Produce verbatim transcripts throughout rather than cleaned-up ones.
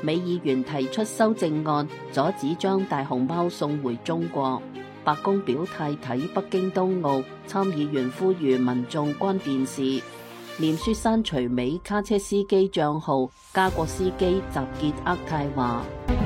美議員提出修正案，阻止將大熊貓送回中國。白宮表態睇北京冬奧，參議員呼籲民眾關電視。臉書刪除美卡車司機賬號，加國司機集結渥太華。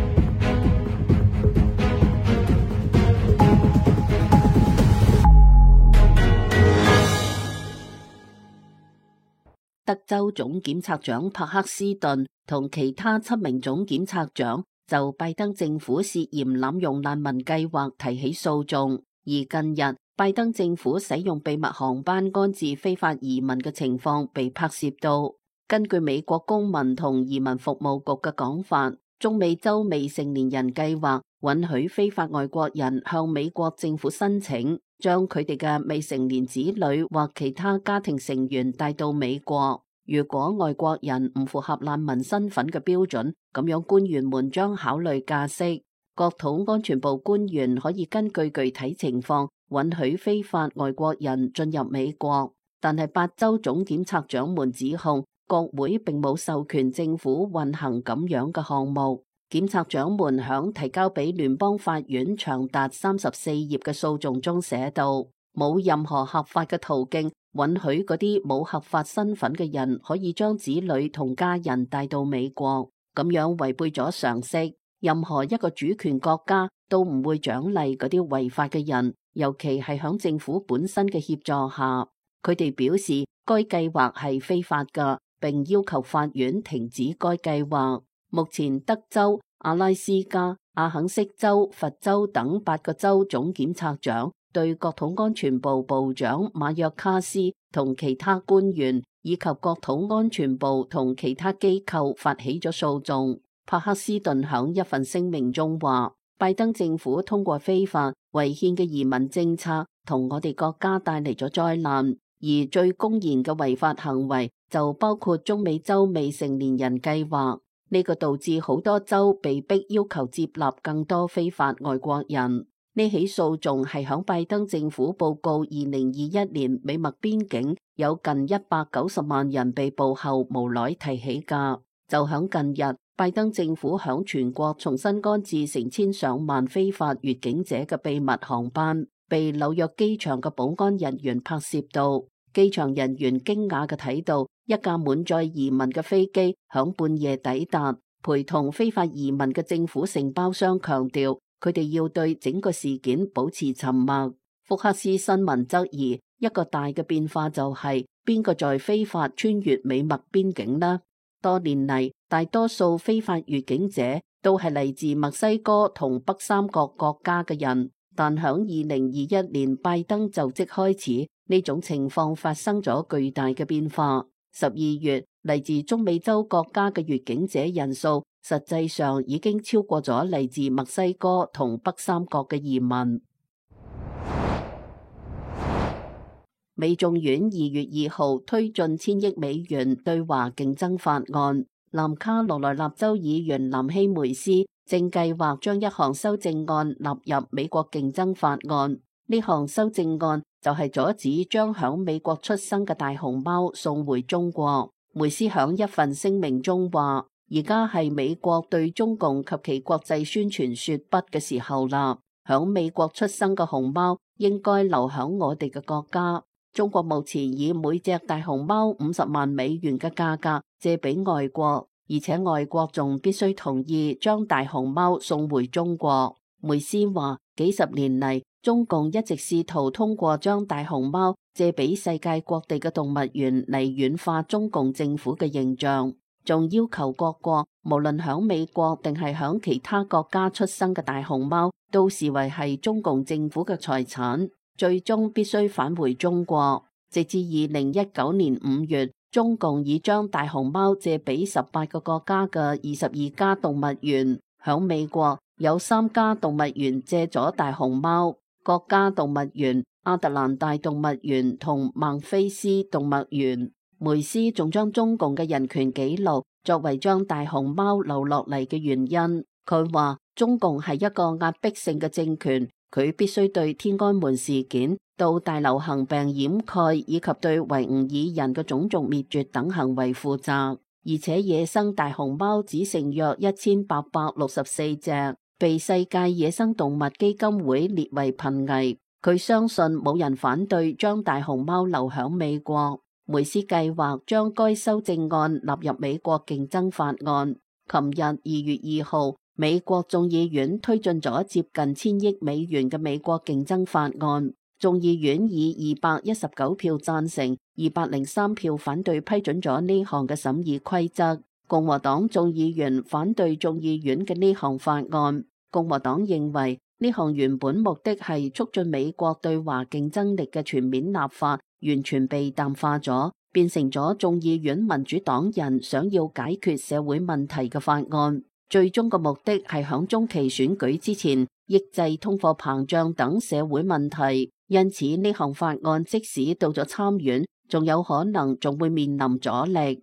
德州總檢察長帕克斯頓同其他七名總檢察長就拜登政府涉嫌濫用難民計劃提起訴訟，而近日拜登政府使用秘密航班安置非法移民嘅情況被拍攝到。根據美國公民同移民服務局嘅講法，中美洲未成年人計劃允許非法外國人向美國政府申請，將佢哋嘅未成年子女或其他家庭成員帶到美國。如果外國人唔符合難民身份嘅標準，咁樣官員們將考慮假釋。國土安全部官員可以根據具體情況允許非法外國人進入美國，但係八州總檢察長們指控國會並冇授權政府運行咁樣嘅項目。檢察長們響提交俾聯邦法院長達三十四頁嘅訴訟中寫道，冇任何合法嘅途徑允許嗰啲冇合法身份嘅人可以將子女同家人帶到美國，咁樣違背咗常識。任何一個主權國家都唔會獎勵嗰啲違法嘅人，尤其係響政府本身嘅協助下。佢哋表示該計劃係非法㗎，並要求法院停止該計劃。目前德州、阿拉斯加、阿肯色州、佛州等八個州總檢察長對國土安全部部長馬約卡斯同其他官員以及國土安全部同其他機構發起咗訴訟。帕克斯頓響一份聲明中話，拜登政府通過非法違憲嘅移民政策同我哋國家帶嚟咗災難，而最公然嘅違法行為就包括中美洲未成年人計劃。呢個導致好多州被逼要求接納更多非法外國人。呢起訴訟係響拜登政府報告二零二一年美墨邊境有近一百九十萬人被捕後無奈提起㗎。就響近日，拜登政府響全國重新安置成千上萬非法越境者嘅秘密航班，被紐約機場嘅保安人員拍攝到。機場人員驚訝嘅睇到一架滿載移民嘅飛機響半夜抵達，陪同非法移民嘅政府承包商強調，佢哋要對整個事件保持沉默。福克斯新聞質疑，一個大嘅變化就係邊個在非法穿越美墨邊境呢？多年嚟，大多數非法越境者都係嚟自墨西哥同北三角國家嘅人，但響二零二一年拜登就職開始，呢種情況發生咗巨大嘅變化。十二月嚟自中美洲國家嘅越境者人數，實際上已經超過咗嚟自墨西哥同北三角嘅移民。美眾院二月二號推進千億美元對華競爭法案，南卡羅來納州議員南希梅斯正計劃將一項修正案納入美國競爭法案。呢項修正案就係阻止將響美國出生嘅大熊貓送回中國。梅斯響一份聲明中話，而家係美國對中共及其國際宣傳說不嘅時候啦，響美國出生嘅熊貓應該留響我哋嘅國家。中國目前以每隻大熊貓五十萬美元嘅價格借俾外國，而且外國仲必須同意將大熊貓送回中國。梅斯話，幾十年嚟，中共一直試圖通過將大熊貓借俾世界各地嘅動物園嚟軟化中共政府嘅形象，仲要求各國無論響美國定係響其他國家出生嘅大熊貓都視為係中共政府嘅財產，最終必須返回中國。直至二零一九年五月，中共已將大熊貓借俾十八個國家嘅二十二家動物園。響美國有三家動物園借咗大熊貓，國家動物園、亞特蘭大動物園同孟菲斯動物園。梅斯仲將中共嘅人權紀錄作為將大熊貓留落嚟嘅原因。佢話中共係一個壓迫性嘅政權，佢必須對天安門事件到大流行病掩蓋以及對維吾爾人嘅種族滅絕等行為負責。 而且野生大熊貓只剩約一千八百六十四隻，被世界野生動物基金會列為瀕危。佢相信冇人反對將大熊貓留響美國。梅斯計劃將該修正案納入美國競爭法案。琴日二月二號，美國眾議院推進咗接近千億美元嘅美國競爭法案。眾議院以二百一十九票贊成、二百零三票反對批准咗呢項嘅審議規則。共和黨眾議員反對眾議院嘅呢項法案。共和黨認為呢項原本目的係促進美國對華競爭力嘅全面立法，完全被淡化咗，變成咗眾議院民主黨人想要解決社會問題嘅法案。最終嘅目的係響中期選舉之前抑制通貨膨脹等社會問題。因此呢項法案即使到咗參院，仲有可能仲會面臨阻力。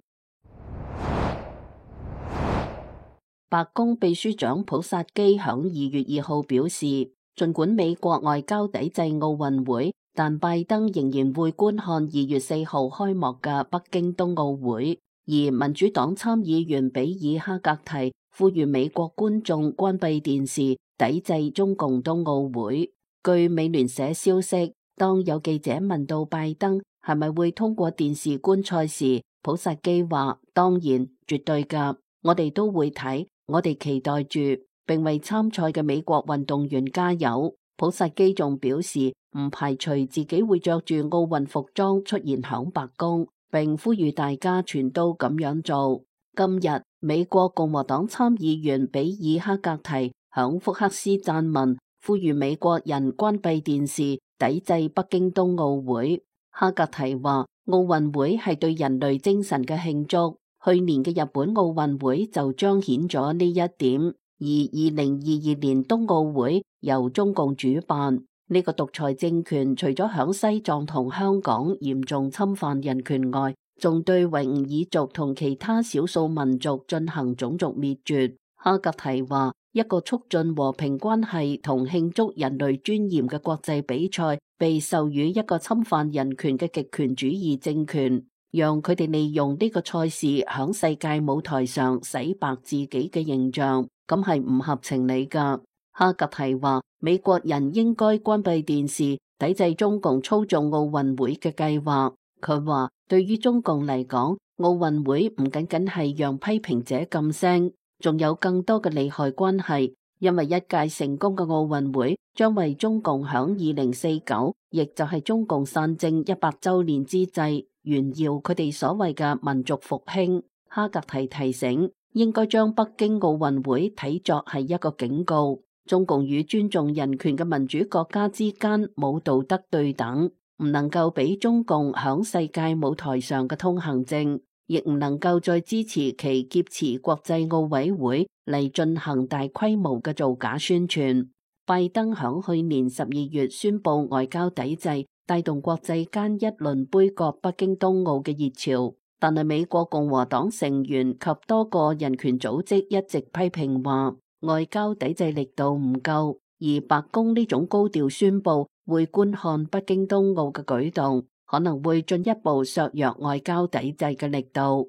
白宮秘書長普薩基響二月二號表示，儘管美國外交抵制奧運會，但拜登仍然會觀看二月四號開幕嘅北京冬奧會。而民主黨參議員比爾哈格提呼籲美國觀眾關閉電視，抵制中共冬奧會。據美聯社消息，當有記者問到拜登係咪會通過電視觀賽時，普薩基話：當然，絕對㗎，我哋都會睇，我哋期待住，並為參賽嘅美國運動員加油。普薩基仲表示唔排除自己會着住奧運服裝出現響白宮，並呼籲大家全都咁樣做。今日美國共和黨參議員比爾哈格提響福克斯撰文，呼籲美國人關閉電視，抵制北京冬奧會。哈格提話：奧運會係對人類精神嘅慶祝，去年嘅日本奧運會就彰顯咗呢一點。而二零二二年冬奧會由中共主辦，呢個獨裁政權除咗響西藏同香港嚴重侵犯人權外，仲對維吾爾族同其他少數民族進行種族滅絕。哈格提話：一個促進和平關係同慶祝人類尊嚴嘅國際比賽，被授予一個侵犯人權嘅極權主義政權，讓佢哋利用呢個賽事響世界舞台上洗白自己嘅形象，咁係唔合情理噶。哈格提話：美國人應該關閉電視，抵制中共操縱奧運會嘅計劃。佢話：對於中共嚟講，奧運會唔僅僅係讓批評者噤聲，仲有更多嘅利害關係，因為一屆成功嘅奧運會將為中共響二零四九，亦就係中共散政一百週年之際，炫耀佢哋所謂嘅民族復興。哈格提提醒，應該將北京奧運會睇作係一個警告，中共與尊重人權嘅民主國家之間冇道德對等，唔能夠俾中共響世界舞台上嘅通行證，亦唔能夠再支持其劫持國際奧委會嚟進行大規模嘅造假宣傳。拜登響去年十二月宣布外交抵制，帶動國際間一輪杯葛北京冬奧嘅熱潮，但係美國共和黨成員及多個人權組織一直批評話，外交抵制力度唔夠，而白宮呢種高調宣布會觀看北京冬奧嘅舉動，可能會進一步削弱外交抵制嘅力度。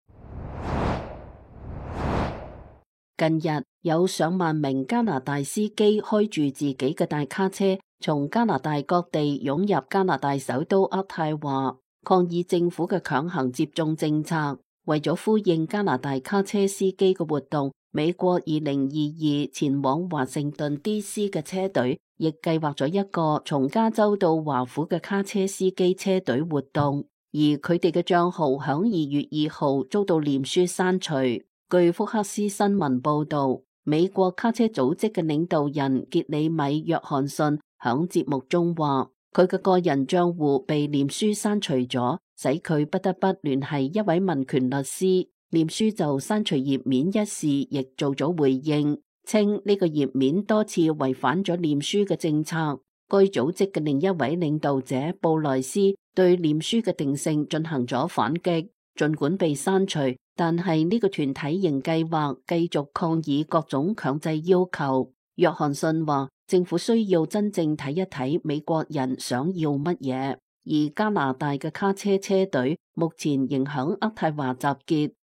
近日有上萬名加拿大司機開住自己嘅大卡車，從加拿大各地湧入加拿大首都渥太華，抗議政府嘅強行接種政策。為咗呼應加拿大卡車司機嘅活動，美國二零二二前往華盛頓 D C 嘅車隊亦計劃咗一個從加州到華府嘅卡車司機車隊活動，而佢哋嘅賬號響二月二號遭到臉書刪除。據福克斯新聞報道，美國卡車組織嘅領導人傑里米約翰遜響節目中話，佢嘅個人賬戶被臉書刪除咗，使佢不得不聯繫一位民權律師。臉書就刪除頁面一事亦做咗回應，稱呢個頁面多次違反咗臉書嘅政策。該組織嘅另一位領導者布萊斯對臉書嘅定性進行咗反擊，儘管被刪除，但係呢個團體仍計劃繼續抗議各種強制要求。約翰遜話，政府需要真正睇一睇美國人想要乜嘢，而加拿大嘅卡車車隊目前仍響渥太華集結，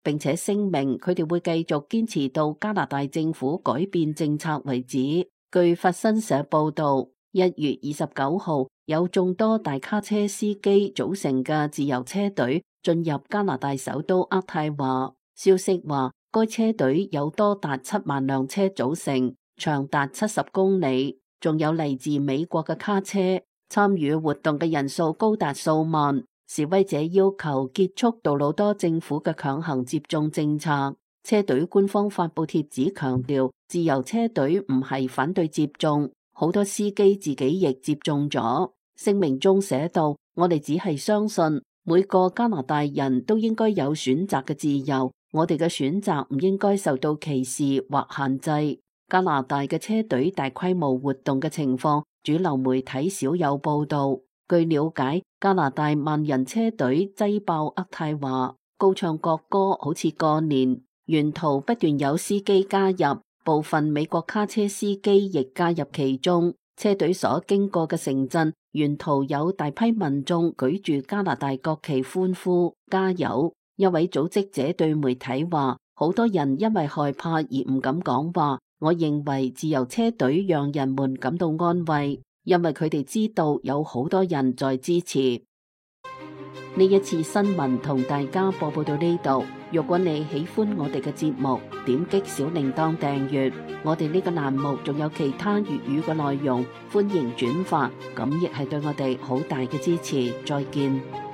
並且聲明佢哋會繼續堅持到加拿大政府改變政策為止。據法新社報道，一月二十九號有眾多大卡車司機組成嘅自由車隊進入加拿大首都渥太華。消息話，該車隊有多達七萬輛車組成，長達七十公里，仲有嚟自美國嘅卡車。參與活動嘅人數高達數萬。示威者要求結束杜魯多政府嘅強行接種政策。車隊官方發布帖子強調，自由車隊唔係反對接種，好多司機自己亦接種咗。聲明中寫道：我哋只係相信每個加拿大人都應該有選擇嘅自由，我哋嘅選擇唔應該受到歧視或限制。加拿大嘅車隊大規模活動嘅情況，主流媒體少有報道。據了解，加拿大萬人車隊擠爆渥太華，高唱國歌，好似過年。沿途不斷有司機加入，部分美國卡車司機亦加入其中。車隊所經過嘅城鎮，沿途有大批民眾舉住加拿大國旗歡呼加油。一位組織者對媒體話，好多人因為害怕而唔敢講話。我認為自由車隊讓人們感到安慰，因為佢哋知道有好多人在支持。呢一次新聞同大家播報到呢度。如果你喜歡我哋嘅節目，點擊小鈴鐺訂閱。我哋呢個欄目仲有其他粵語嘅內容，歡迎轉發，咁亦係對我哋好大嘅支持。再見。